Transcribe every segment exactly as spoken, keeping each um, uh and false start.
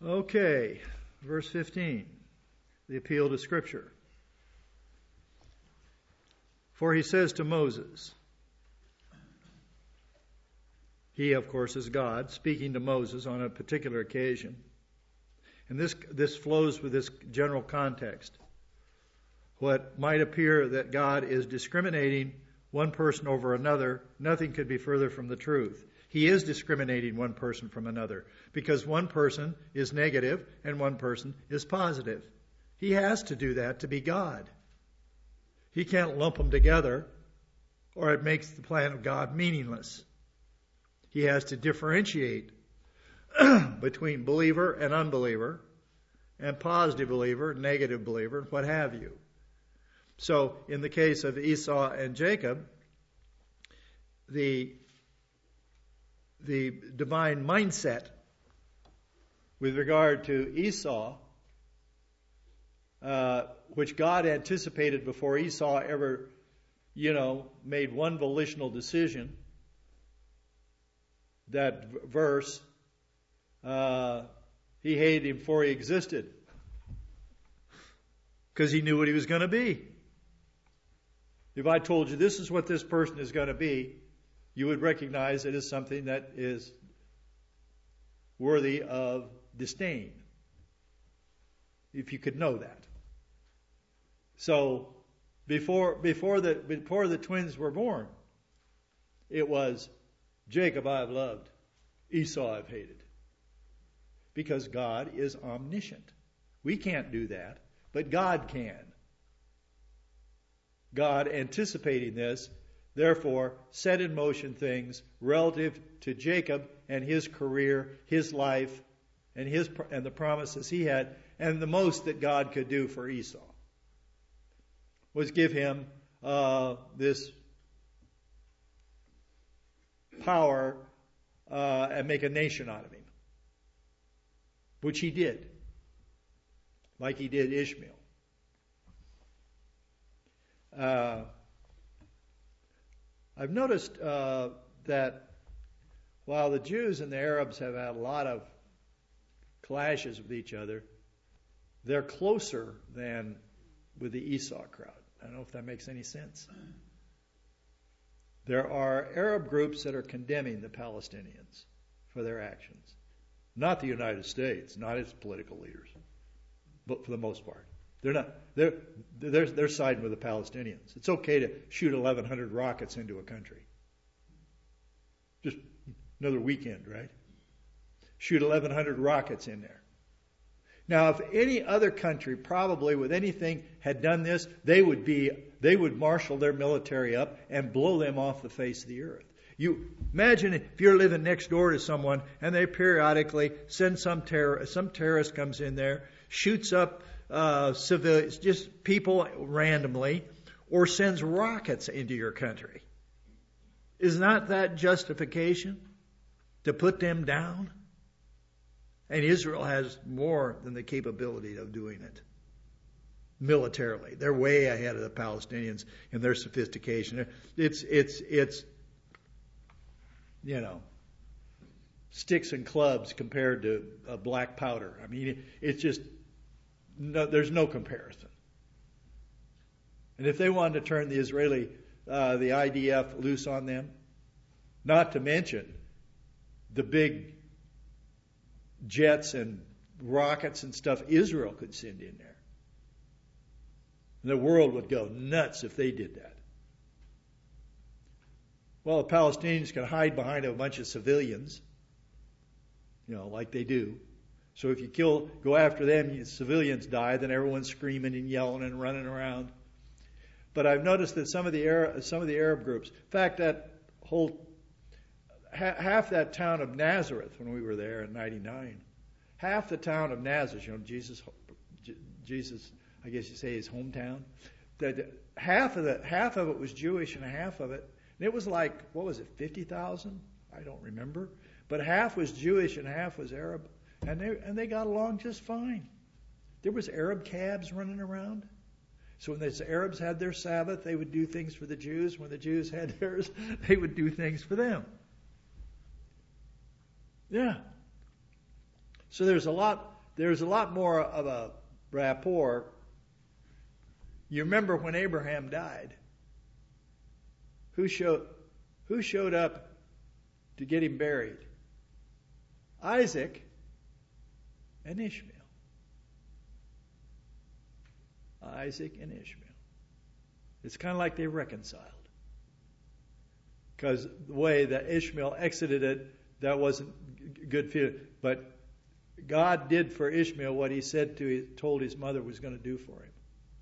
Okay, verse fifteen, the appeal to Scripture. For he says to Moses, he, of course, is God, speaking to Moses on a particular occasion. And this this flows with this general context. What might appear that God is discriminating one person over another, nothing could be further from the truth. He is discriminating one person from another because one person is negative and one person is positive. He has to do that to be God. He can't lump them together or it makes the plan of God meaningless. He has to differentiate between believer and unbeliever and positive believer, negative believer, what have you. So in the case of Esau and Jacob, the, the divine mindset with regard to Esau, uh, which God anticipated before Esau ever, you know, made one volitional decision, that v- verse, uh, he hated him before he existed because he knew what he was going to be. If I told you this is what this person is going to be, you would recognize it as something that is worthy of disdain, if you could know that. So before before the before the twins were born, it was Jacob I have loved, Esau I've hated. Because God is omniscient. We can't do that, but God can. God, anticipating this, therefore set in motion things relative to Jacob and his career, his life, and his and the promises he had, and the most that God could do for Esau was give him uh, this power uh, and make a nation out of him, which he did, like he did Ishmael. Uh, I've noticed uh, that while the Jews and the Arabs have had a lot of clashes with each other, they're closer than with the Esau crowd. I don't know if that makes any sense. There are Arab groups that are condemning the Palestinians for their actions. Not the United States, not its political leaders, but for the most part. They're not. They're they're they're siding with the Palestinians. It's okay to shoot eleven hundred rockets into a country. Just another weekend, right? Shoot eleven hundred rockets in there. Now, if any other country, probably with anything, had done this, they would be they would marshal their military up and blow them off the face of the earth. You imagine if you're living next door to someone and they periodically send some terror, some terrorist comes in there, shoots up uh, civilians, just people randomly, or sends rockets into your country. Is not that justification to put them down? And Israel has more than the capability of doing it militarily. They're way ahead of the Palestinians in their sophistication. It's it's it's you know sticks and clubs compared to uh, black powder. I mean, it, it's just no, there's no comparison. And if they wanted to turn the Israeli, uh, the I D F loose on them, not to mention the big jets and rockets and stuff Israel could send in there. And the world would go nuts if they did that. Well, the Palestinians can hide behind a bunch of civilians, you know, like they do. So if you kill, go after them, civilians die, then everyone's screaming and yelling and running around. But I've noticed that some of the Arab, some of the Arab groups, in fact, that whole half that town of Nazareth, when we were there in ninety-nine, half the town of Nazareth, you know, Jesus, Jesus, I guess you say his hometown, that half of the half of it was Jewish and half of it, and it was like, what was it, fifty thousand? I don't remember, but half was Jewish and half was Arab, and they and they got along just fine. There was Arab cabs running around. So when the Arabs had their Sabbath, they would do things for the Jews. When the Jews had theirs, they would do things for them. Yeah. So there's a lot, there's a lot more of a rapport. You remember when Abraham died, who showed, who showed up to get him buried? Isaac and Ishmael. Isaac and Ishmael. It's kind of like they reconciled. Because the way that Ishmael exited it, that wasn't good feeling. But God did for Ishmael what he said to told his mother was going to do for him.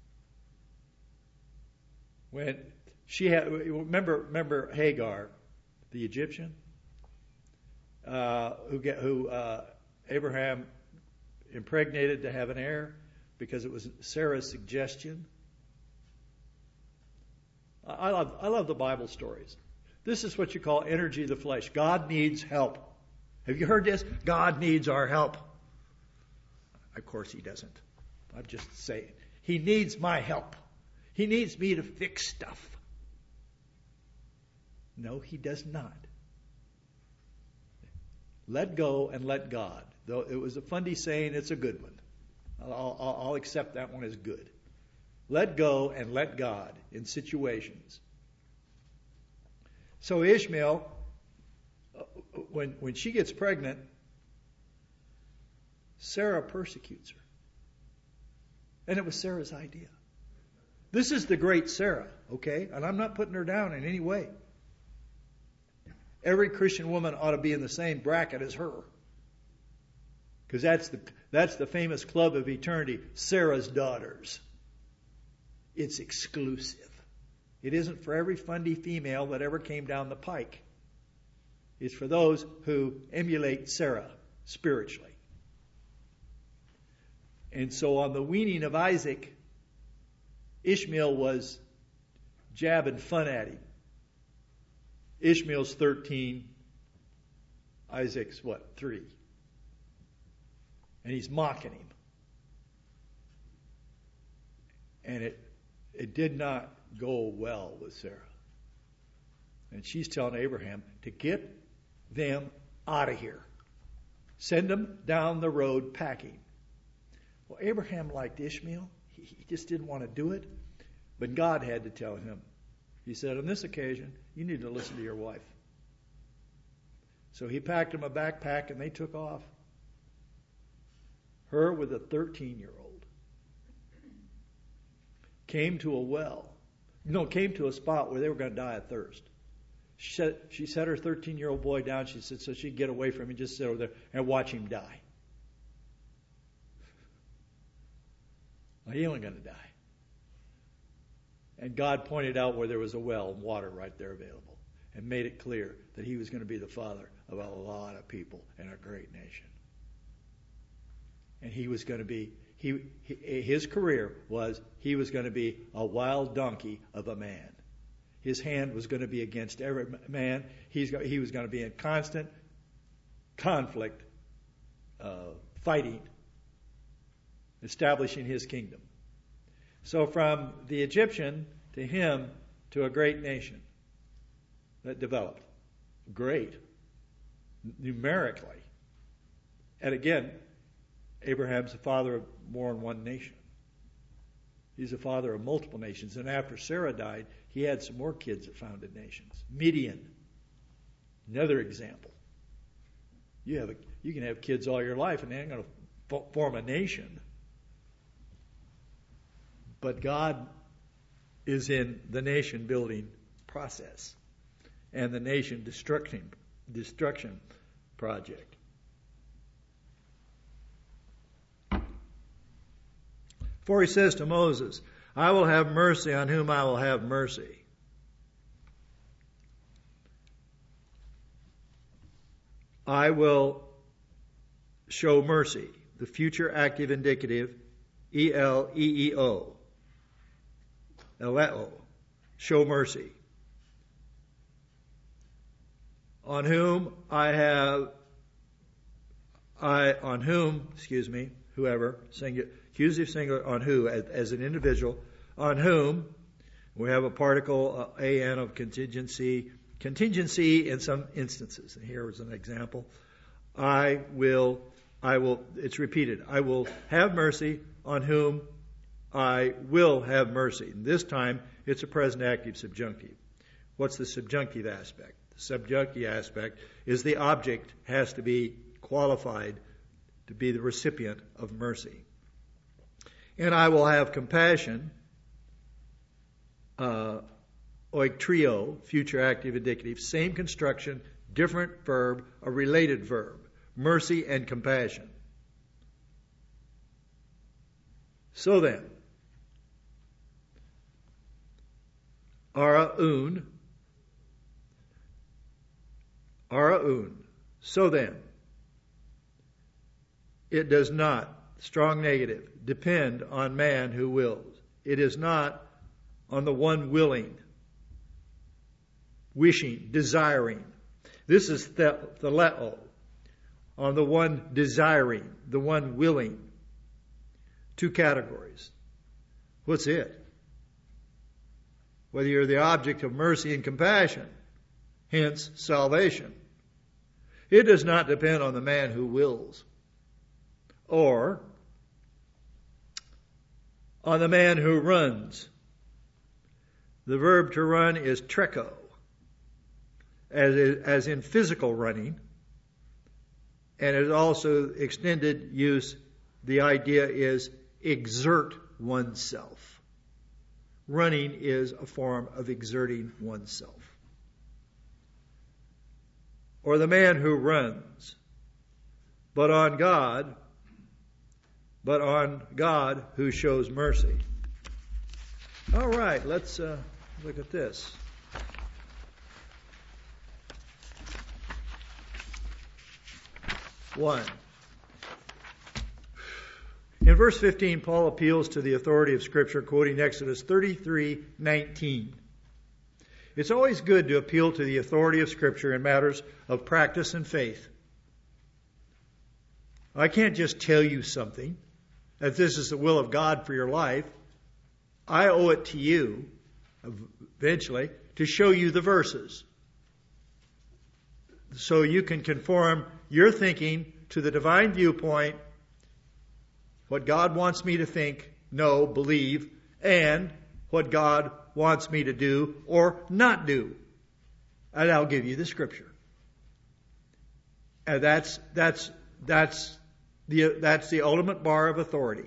When she had, remember, remember Hagar, the Egyptian, uh, who get, who uh, Abraham impregnated to have an heir because it was Sarah's suggestion. I love, I love the Bible stories. This is what you call energy of the flesh. God needs help. Have you heard this? God needs our help. Of course he doesn't. I'm just saying. He needs my help. He needs me to fix stuff. No, he does not. Let go and let God. Though it was a funny saying, it's a good one. I'll, I'll, I'll accept that one as good. Let go and let God in situations. So Ishmael, when, when she gets pregnant, Sarah persecutes her. And it was Sarah's idea. This is the great Sarah, okay? And I'm not putting her down in any way. Every Christian woman ought to be in the same bracket as her. Because that's the, that's the famous club of eternity, Sarah's daughters. It's exclusive. It isn't for every fundy female that ever came down the pike. It's for those who emulate Sarah spiritually. And so on the weaning of Isaac, Ishmael was jabbing fun at him. Ishmael's thirteen, Isaac's what, three. And he's mocking him. And it it did not go well with Sarah. And she's telling Abraham to get them out of here. Send them down the road packing. Well, Abraham liked Ishmael. He, he just didn't want to do it. But God had to tell him. He said, on this occasion, you need to listen to your wife. So he packed him a backpack and they took off. Her with a thirteen-year-old. Came to a well. No, came to a spot where they were going to die of thirst. She set, she set her thirteen-year-old boy down. She said so she'd get away from him and just sit over there and watch him die. Well, he ain't going to die. And God pointed out where there was a well and water right there available and made it clear that he was going to be the father of a lot of people and a great nation. And he was going to be, he, his career was, he was going to be a wild donkey of a man. His hand was going to be against every man. He's, he was going to be in constant conflict, uh, fighting, establishing his kingdom. So from the Egyptian to him to a great nation that developed. Great. Numerically. And again, Abraham's the father of more than one nation. He's the father of multiple nations. And after Sarah died, he had some more kids that founded nations. Midian, another example. You have a, you can have kids all your life and they ain't going to f- form a nation. But God is in the nation building process and the nation destruction destruction project. For he says to Moses, I will have mercy on whom I will have mercy. I will show mercy. The future active indicative, E L E E O. Eleo, show mercy. On whom I have, I, on whom, excuse me, whoever, singular, accusative singular, on who, as, as an individual, on whom, we have a particle, uh, an of contingency, contingency in some instances. And here is an example. I will I will, it's repeated, I will have mercy on whom I will have mercy. And this time, it's a present active subjunctive. What's the subjunctive aspect? The subjunctive aspect is the object has to be qualified to be the recipient of mercy. And I will have compassion, uh, oiktrio, future active indicative, same construction, different verb, a related verb. Mercy and compassion. So then, araun, araun. So then, it does not, strong negative, depend on man who wills. It is not on the one willing, wishing, desiring. This is the theleo. On the one desiring, the one willing. Two categories. What's it? Whether you're the object of mercy and compassion, hence salvation. It does not depend on the man who wills, or on the man who runs. The verb to run is treko, as, as in physical running. And it is also extended use, the idea is exert oneself. Running is a form of exerting oneself. Or the man who runs, but on God, but on God who shows mercy. All right, let's uh, look at this. One. In verse fifteen, Paul appeals to the authority of Scripture, quoting Exodus thirty-three nineteen. It's always good to appeal to the authority of Scripture in matters of practice and faith. I can't just tell you something, that this is the will of God for your life. I owe it to you, eventually, to show you the verses, so you can conform your thinking to the divine viewpoint, what God wants me to think, know, believe, and what God wants me to do or not do. And I'll give you the Scripture. And that's that's that's the that's the ultimate bar of authority.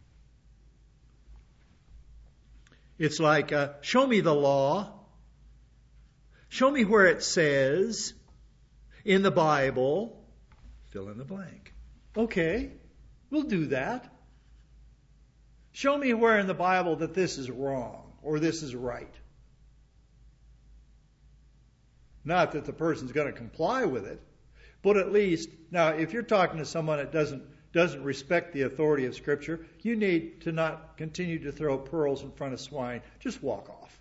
It's like, uh, show me the law. Show me where it says in the Bible, fill in the blank. Okay, we'll do that. Show me where in the Bible that this is wrong or this is right. Not that the person's going to comply with it, but at least, now if you're talking to someone that doesn't doesn't respect the authority of Scripture, you need to not continue to throw pearls in front of swine. Just walk off.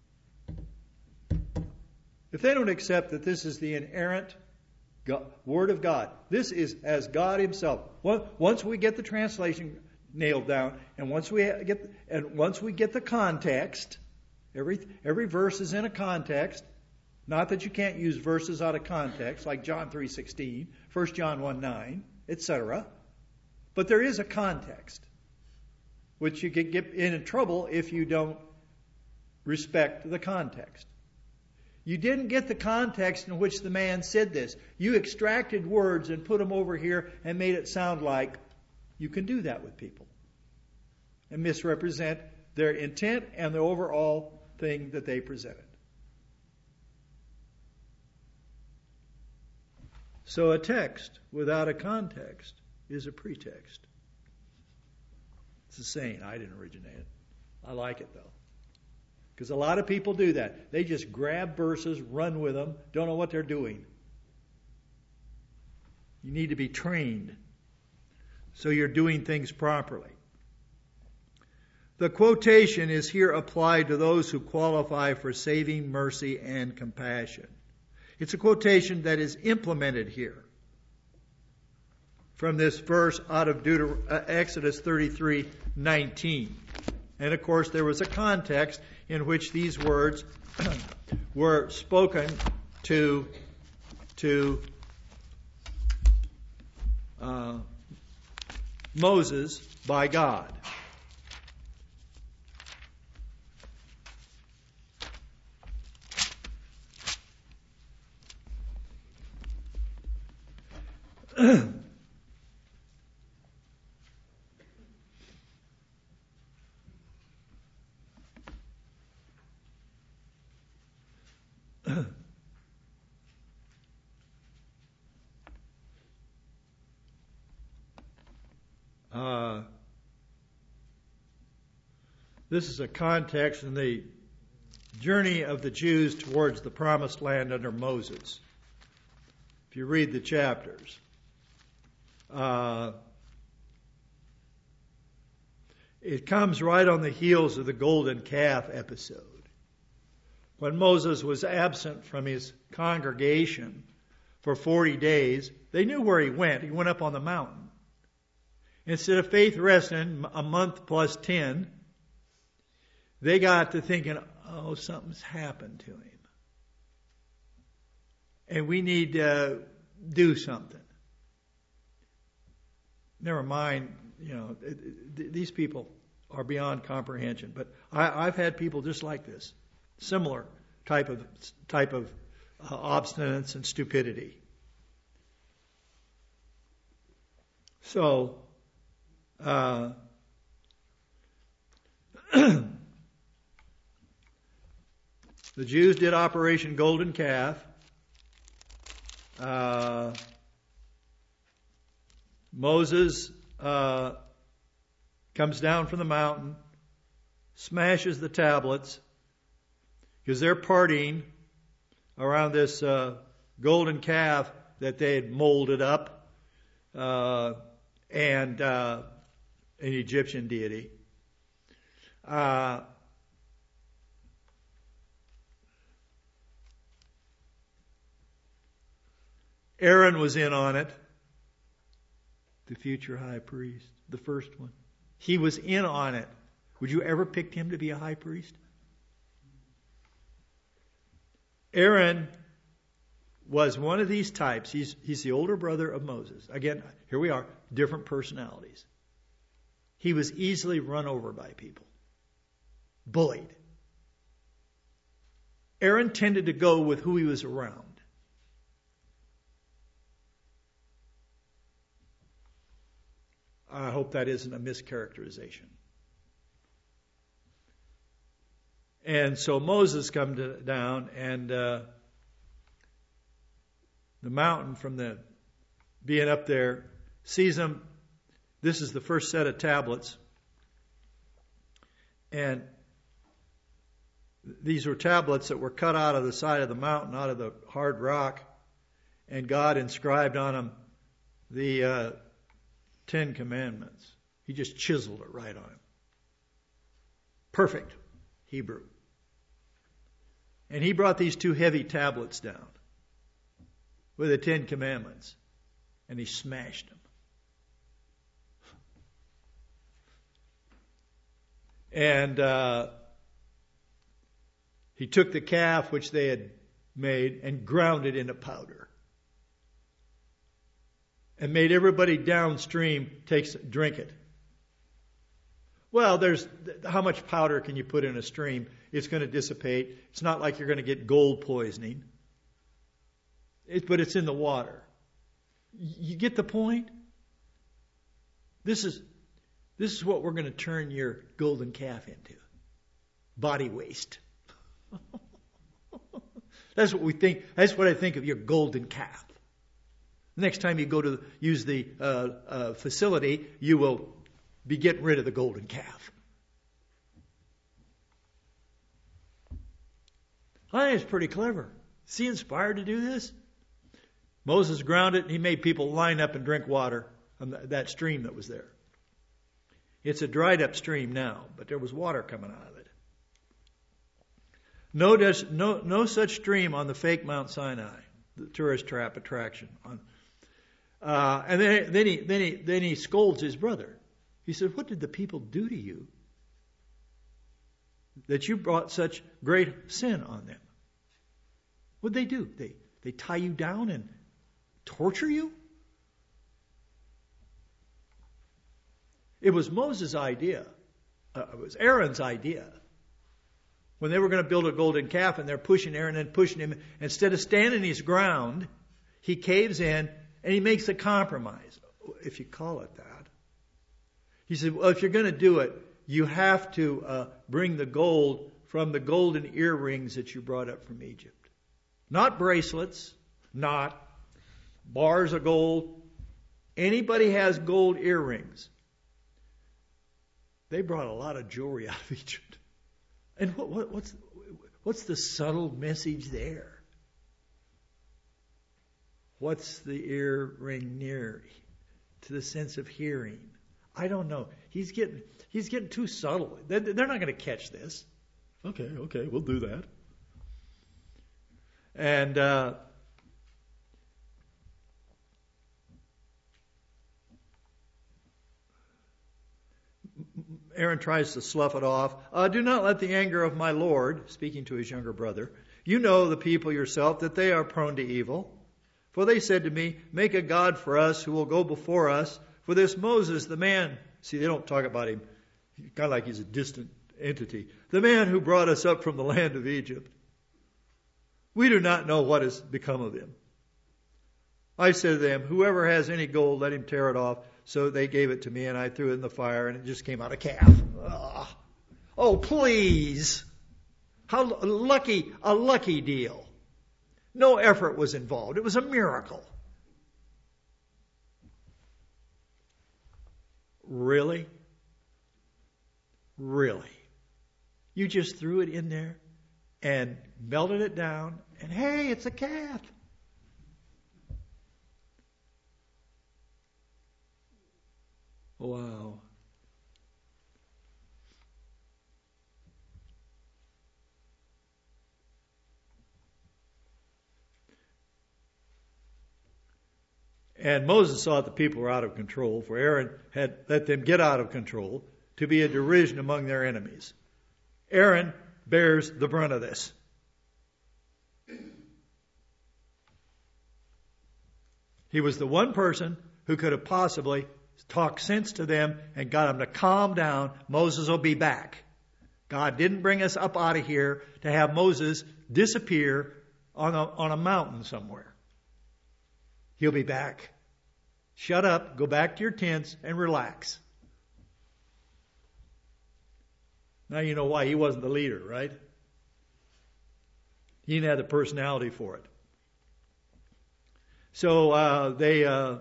If they don't accept that this is the inerrant God, Word of God, this is as God Himself. Once we get the translation nailed down, and once we get and once we get the context, every every verse is in a context. Not that you can't use verses out of context, like John three sixteen, First John one nine, et cetera. But there is a context, which you can get in trouble if you don't respect the context. You didn't get the context in which the man said this. You extracted words and put them over here and made it sound like you can do that with people and misrepresent their intent and the overall thing that they presented. So a text without a context is a pretext. It's a saying. I didn't originate it. I like it, though. Because a lot of people do that. They just grab verses, run with them, don't know what they're doing. You need to be trained so you're doing things properly. The quotation is here applied to those who qualify for saving mercy and compassion. It's a quotation that is implemented here from this verse out of Deuter- uh, Exodus thirty-three nineteen. And of course, there was a context in which these words were spoken to to uh, Moses by God. Uh, this is a context in the journey of the Jews towards the promised land under Moses. If you read the chapters, uh, it comes right on the heels of the golden calf episode. When Moses was absent from his congregation for forty days, they knew where he went. He went up on the mountain. Instead of faith resting a month plus ten, they got to thinking, oh, something's happened to him. And we need to do something. Never mind, you know, it, it, these people are beyond comprehension. But I, I've had people just like this, similar type of type of uh, obstinance and stupidity. So, uh, the Jews did Operation Golden Calf. Uh, Moses uh, comes down from the mountain, smashes the tablets, because they're partying around this uh, golden calf that they had molded up, uh, and uh, an Egyptian deity. Uh, Aaron was in on it, the future high priest, the first one. He was in on it. Would you ever pick him to be a high priest? Aaron was one of these types. He's, he's the older brother of Moses. Again, here we are, different personalities. He was easily run over by people, bullied. Aaron tended to go with who he was around. I hope that isn't a mischaracterization. And so Moses comes down, and uh, the mountain from the being up there sees him. This is the first set of tablets, and these were tablets that were cut out of the side of the mountain, out of the hard rock, and God inscribed on them the uh, Ten Commandments. He just chiseled it right on him. Perfect Hebrew. And he brought these two heavy tablets down with the Ten Commandments, and he smashed them. And uh, he took the calf which they had made and ground it into powder. And made everybody downstream takes drink it. Well, there's how much powder can you put in a stream? It's going to dissipate. It's not like you're going to get gold poisoning. It, but it's in the water. You get the point? This is this is what we're going to turn your golden calf into. Body waste. That's what we think. That's what I think of your golden calf. Next time you go to use the uh, uh, facility, you will be getting rid of the golden calf. I think it's pretty clever. Is he inspired to do this? Moses ground it, and he made people line up and drink water from that stream that was there. It's a dried up stream now, but there was water coming out of it. No, no, no such stream on the fake Mount Sinai, the tourist trap attraction. On, uh, and then, then he then he then he scolds his brother. He said, "What did the people do to you that you brought such great sin on them? What'd they do? They they tie you down and torture you?" It was Moses' idea. Uh, it was Aaron's idea. When they were going to build a golden calf and they're pushing Aaron and pushing him, instead of standing his ground, he caves in and he makes a compromise, if you call it that. He said, well, if you're going to do it, you have to uh, bring the gold from the golden earrings that you brought up from Egypt. Not bracelets, not bars of gold. Anybody has gold earrings. They brought a lot of jewelry out of Egypt. And what, what, what's, what's the subtle message there? What's the earring near? To the sense of hearing. I don't know. He's getting he's getting too subtle. They're, they're not going to catch this. Okay, okay, we'll do that. And uh, Aaron tries to slough it off. Uh, do not let the anger of my Lord, speaking to his younger brother, you know the people yourself, that they are prone to evil. For they said to me, make a God for us who will go before us. For this Moses, the man, see, they don't talk about him, kind of like he's a distant entity. The man who brought us up from the land of Egypt. We do not know what has become of him. I said to them, whoever has any gold, let him tear it off. So they gave it to me, and I threw it in the fire, and it just came out a calf. Ugh. Oh, please. How lucky, a lucky deal. No effort was involved. It was a miracle. Really? Really? You just threw it in there and melted it down, and hey, it's a calf. Wow. And Moses saw that the people were out of control, for Aaron had let them get out of control to be a derision among their enemies. Aaron bears the brunt of this. He was the one person who could have possibly talked sense to them and got them to calm down. Moses will be back. God didn't bring us up out of here to have Moses disappear on a, on a mountain somewhere. He'll be back. Shut up, go back to your tents and relax. Now you know why he wasn't the leader, right? He didn't have the personality for it. So uh, they... Uh,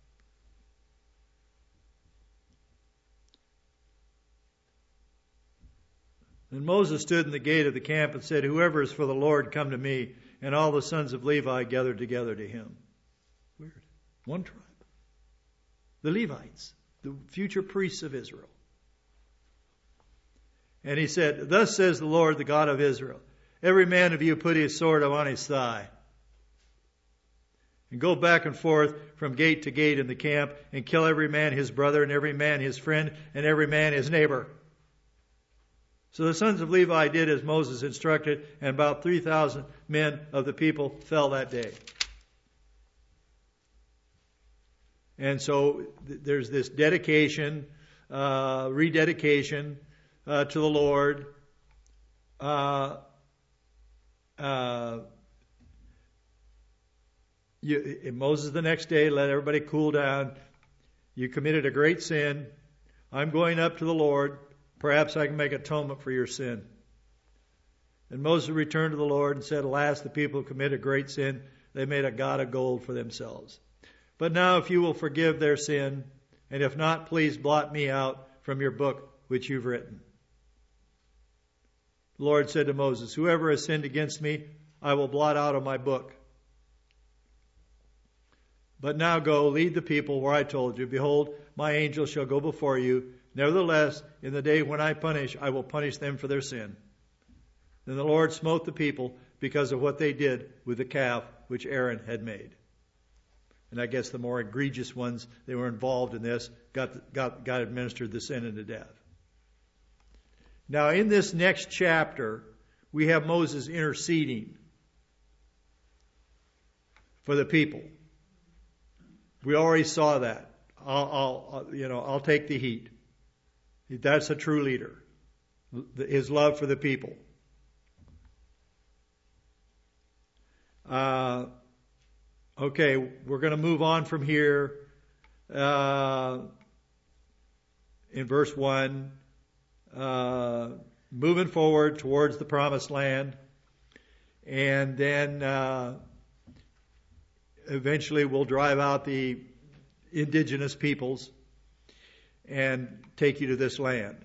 And Moses stood in the gate of the camp and said, whoever is for the Lord, come to me. And all the sons of Levi gathered together to him. Weird. One tribe. The Levites, the future priests of Israel. And he said, thus says the Lord, the God of Israel, every man of you put his sword on his thigh. And go back and forth from gate to gate in the camp and kill every man his brother and every man his friend and every man his neighbor. So the sons of Levi did as Moses instructed, and about three thousand men of the people fell that day. And so th- there's this dedication, uh, rededication uh, to the Lord. Uh, uh, you, Moses the next day let everybody cool down. You committed a great sin. I'm going up to the Lord. Perhaps I can make atonement for your sin. And Moses returned to the Lord and said, alas, the people have committed a great sin. They made a god of gold for themselves. But now if you will forgive their sin, and if not, please blot me out from your book which you've written. The Lord said to Moses, whoever has sinned against me, I will blot out of my book. But now go, lead the people where I told you. Behold, my angel shall go before you. Nevertheless, in the day when I punish, I will punish them for their sin. Then the Lord smote the people because of what they did with the calf which Aaron had made. And I guess the more egregious ones that were involved in this got, got, got administered the sentence of death. Now in this next chapter, we have Moses interceding for the people. We already saw that. I'll, I'll, you know, I'll take the heat. That's a true leader. His love for the people. Uh, okay, we're going to move on from here. Uh, in verse one, uh, moving forward towards the promised land. And then uh, eventually we'll drive out the indigenous peoples and take you to this land.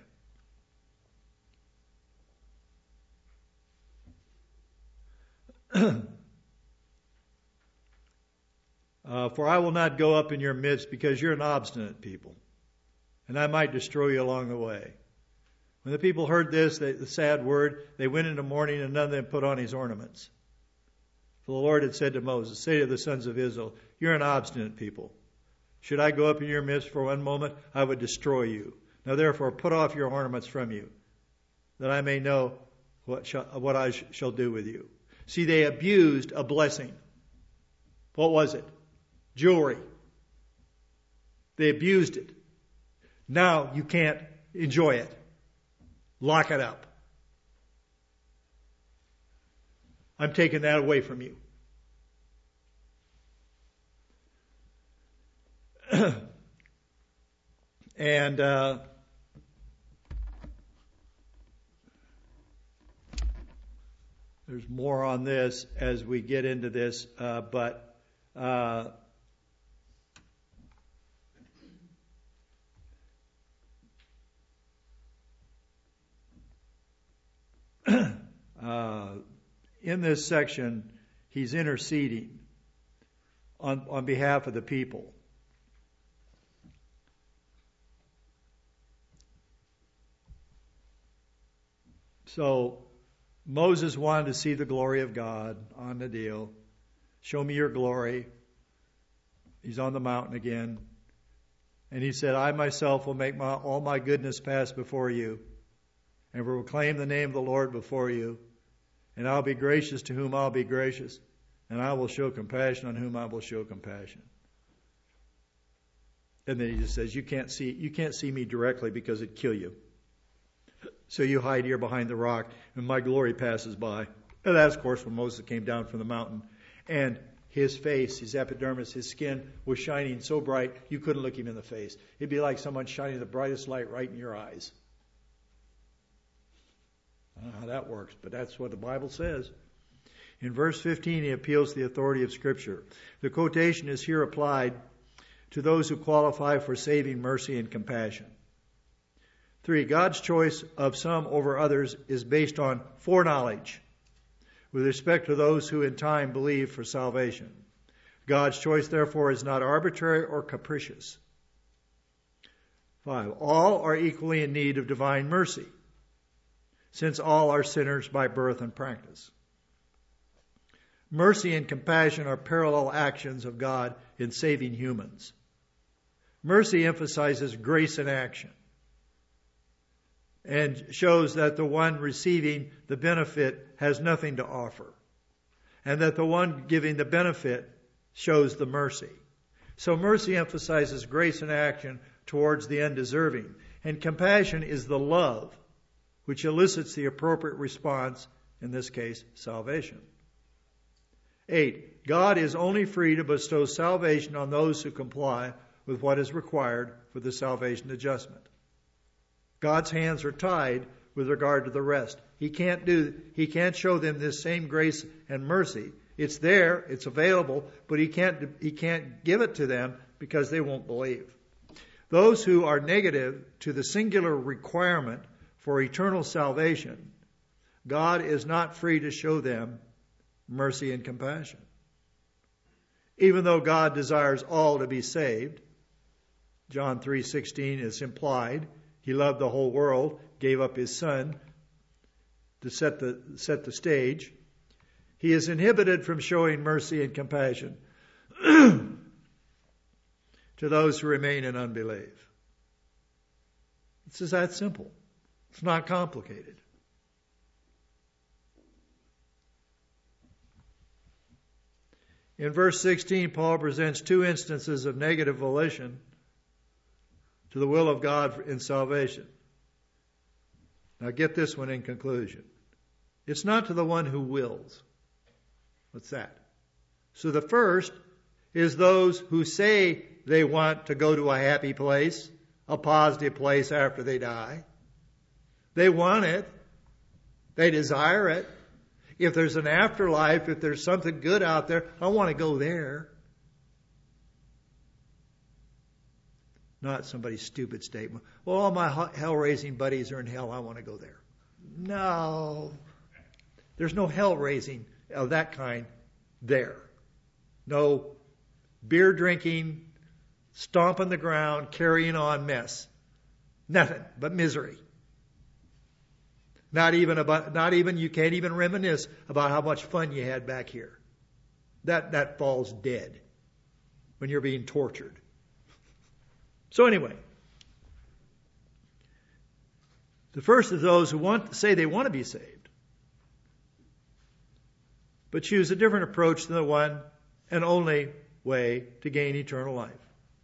Uh, for I will not go up in your midst, because you're an obstinate people, and I might destroy you along the way. When the people heard this, they, the sad word, they went into mourning, and none of them put on his ornaments. For the Lord had said to Moses, say to the sons of Israel, you're an obstinate people. Should I go up in your midst for one moment, I would destroy you. Now therefore put off your ornaments from you, that I may know what, shall, what I sh- shall do with you. See, they abused a blessing. What was it? Jewelry. They abused it. Now you can't enjoy it. Lock it up. I'm taking that away from you. and uh, there's more on this as we get into this, uh, but uh, uh, in this section, he's interceding on, on behalf of the people. So Moses wanted to see the glory of God on the deal. Show me your glory. He's on the mountain again. And he said, I myself will make my, all my goodness pass before you, and will proclaim the name of the Lord before you. And I'll be gracious to whom I'll be gracious, and I will show compassion on whom I will show compassion. And then he just says, you can't see, you can't see me directly because it'd kill you. So you hide here behind the rock, and my glory passes by. And that's, of course, when Moses came down from the mountain. And his face, his epidermis, his skin was shining so bright you couldn't look him in the face. It'd be like someone shining the brightest light right in your eyes. I don't know how that works, but that's what the Bible says. In verse fifteen, he appeals to the authority of Scripture. The quotation is here applied to those who qualify for saving mercy and compassion. Three, God's choice of some over others is based on foreknowledge with respect to those who in time believe for salvation. God's choice, therefore, is not arbitrary or capricious. Five, all are equally in need of divine mercy, since all are sinners by birth and practice. Mercy and compassion are parallel actions of God in saving humans. Mercy emphasizes grace in action and shows that the one receiving the benefit has nothing to offer, and that the one giving the benefit shows the mercy. So mercy emphasizes grace in action towards the undeserving, and compassion is the love which elicits the appropriate response, in this case, salvation. Eight, God is only free to bestow salvation on those who comply with what is required for the salvation adjustment. God's hands are tied with regard to the rest. He can't do, he can't show them this same grace and mercy. It's there, it's available, but he can't, he can't give it to them because they won't believe. Those who are negative to the singular requirement for eternal salvation, God is not free to show them mercy and compassion. Even though God desires all to be saved, John three sixteen is implied. He loved the whole world, gave up his son to set the, set the stage. He is inhibited from showing mercy and compassion to those who remain in unbelief. It's just that simple. It's not complicated. In verse sixteen, Paul presents two instances of negative volition to the will of God in salvation. Now get this one in conclusion. It's not to the one who wills. What's that? So the first is those who say they want to go to a happy place, a positive place after they die. They want it. They desire it. If there's an afterlife, if there's something good out there, I want to go there. Not somebody's stupid statement. Well, all my hell-raising buddies are in hell. I want to go there. No. There's no hell-raising of that kind there. No beer drinking, stomping the ground, carrying on mess. Nothing but misery. Not even about, not even, you can't even reminisce about how much fun you had back here. That, that falls dead when you're being tortured. So anyway, the first is those who want say they want to be saved, but choose a different approach than the one and only way to gain eternal life.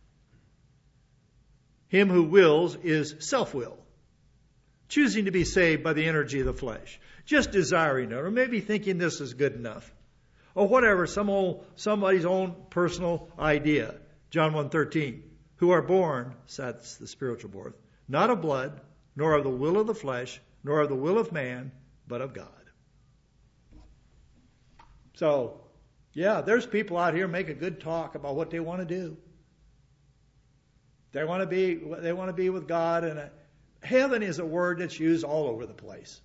Him who wills is self-will, choosing to be saved by the energy of the flesh, just desiring it, or maybe thinking this is good enough, or whatever, some old, somebody's own personal idea. John one thirteen, who are born, that's the spiritual birth, not of blood, nor of the will of the flesh, nor of the will of man, but of God. So, yeah, there's people out here making good talk about what they want to do. They want to be, they want to be with God, and a, heaven is a word that's used all over the place.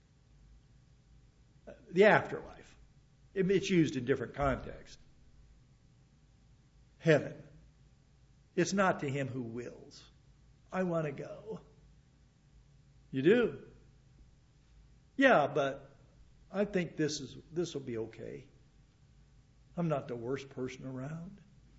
The afterlife. It's used in different contexts. Heaven. It's not to him who wills. I want to go. You do? Yeah, but I think this is this will be okay. I'm not the worst person around.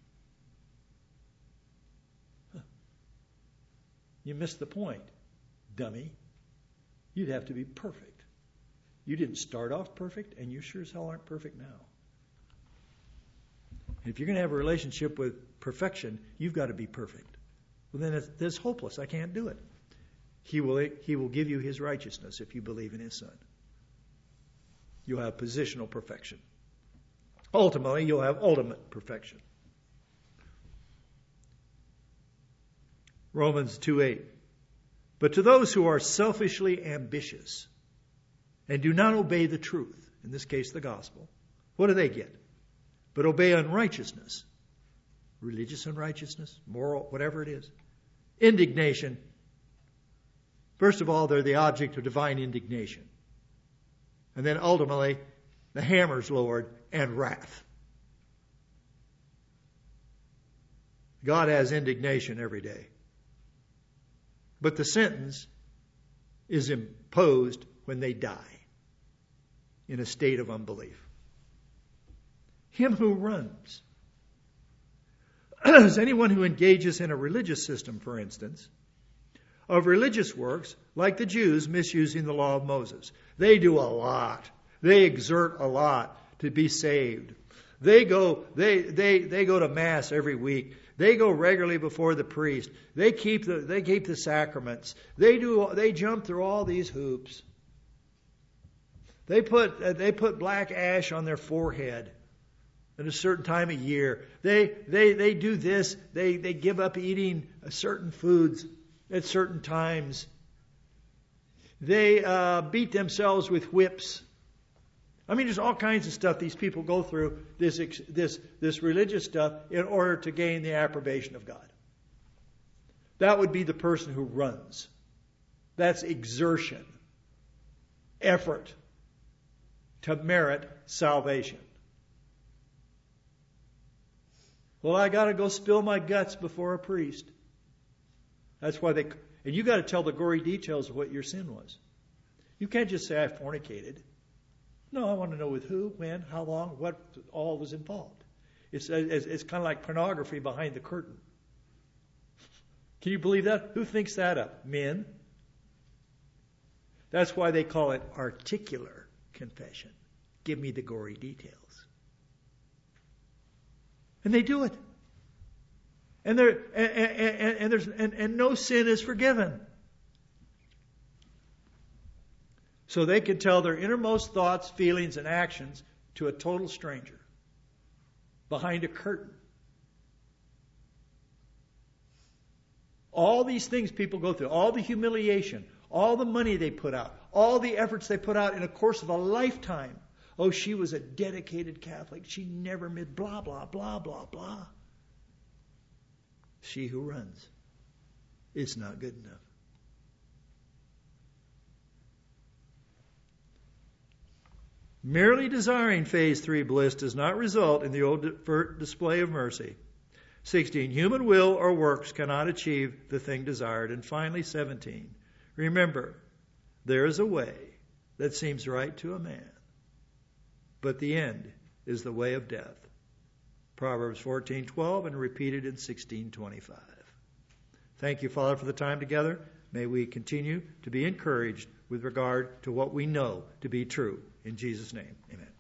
Huh. You missed the point, dummy. You'd have to be perfect. You didn't start off perfect, and you sure as hell aren't perfect now. If you're going to have a relationship with perfection, you've got to be perfect. Well, then it's, it's hopeless. I can't do it. He will, he will give you his righteousness if you believe in his Son. You'll have positional perfection. Ultimately, you'll have ultimate perfection. Romans two eight. But to those who are selfishly ambitious and do not obey the truth, in this case the gospel, what do they get? But obey unrighteousness, religious unrighteousness, moral, whatever it is. Indignation. First of all, they're the object of divine indignation. And then ultimately, the hammer's lowered and wrath. God has indignation every day. But the sentence is imposed when they die in a state of unbelief. Him who runs. As anyone who engages in a religious system, for instance, of religious works, like the Jews misusing the law of Moses. They do a lot. They exert a lot to be saved. They go, they, they, they go to Mass every week. They go regularly before the priest. They keep the, they keep the sacraments. They do, they jump through all these hoops. They put, uh, they put black ash on their forehead at a certain time of year. They, they, they do this. They, they give up eating certain foods at certain times. They uh, beat themselves with whips. I mean, there's all kinds of stuff these people go through, this, this, this religious stuff, in order to gain the approbation of God. That would be the person who runs. That's exertion, effort to merit salvation. Well, I got to go spill my guts before a priest. That's why they, and you got to tell the gory details of what your sin was. You can't just say I fornicated. No, I want to know with who, when, how long, what all was involved. It's, it's, it's kind of like pornography behind the curtain. Can you believe that? Who thinks that up? Men. That's why they call it articular confession. Give me the gory details. And they do it. And there and, and, and there's and, and no sin is forgiven. so they could tell their innermost thoughts, feelings, and actions to a total stranger behind a curtain. All these things people go through, all the humiliation, all the money they put out, all the efforts they put out in a course of a lifetime. Oh, she was a dedicated Catholic. She never missed blah, blah, blah, blah, blah. She who runs is not good enough. Merely desiring phase three bliss does not result in the overt display of mercy. sixteen. Human will or works cannot achieve the thing desired. And finally, seventeen. Remember, there is a way that seems right to a man, but the end is the way of death. Proverbs fourteen twelve and repeated in sixteen twenty-five. Thank you, Father, for the time together. May we continue to be encouraged with regard to what we know to be true. In Jesus' name, amen.